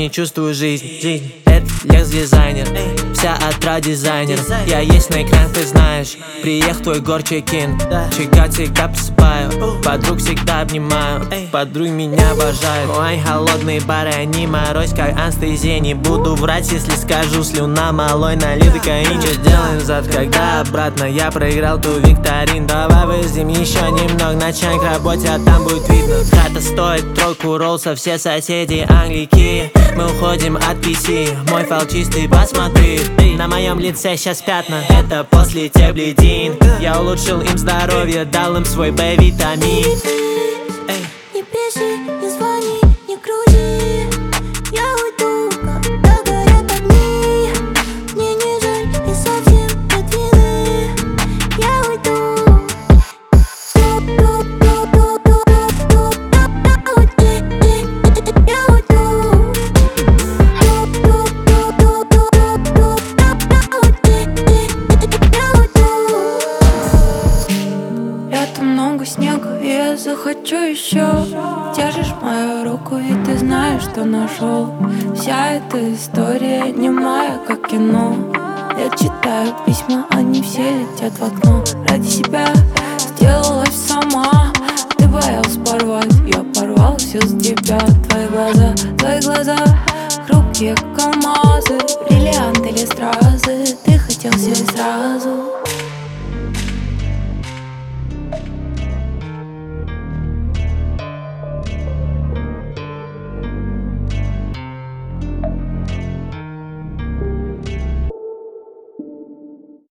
не чувствую жизнь. Это Лекс дизайнер, вся отра дизайнер. Я есть на экран, ты знаешь. Приехал твой горчекин, чекать всегда посыпаю, подруг всегда обнимаю, подруги меня обожают. Ой, холодные бары, они морозь как анестезия. Не буду врать, если скажу, слюна малой налита каин. Что делаем зад, когда обратно я проиграл ту викторин. Давай выйдем еще немного, начнем к работе, а там будет видно. Хата стоит тройку роллса, все соседи англики. Мы уходим от PC, мой файл чистый, посмотри. На моем лице сейчас пятна, это после теблетин. Я улучшил им здоровье, дал им свой Б-витамин. Не пиши, не звони, не крути. Я уйду, когда горят огни. Мне не жаль и совсем нет вины. Я уйду. Лето много снега, и я захочу еще. Держишь мою руку, и ты знаешь, что нашел. Вся эта история не моя, как кино. Я читаю письма, они все летят в окно. Ради себя сделала все сама. Ты боялась порвать, я порвал все с тебя. Твои глаза, хрупкие как алмазы, бриллианты или стразы. Ты хотел все и сразу.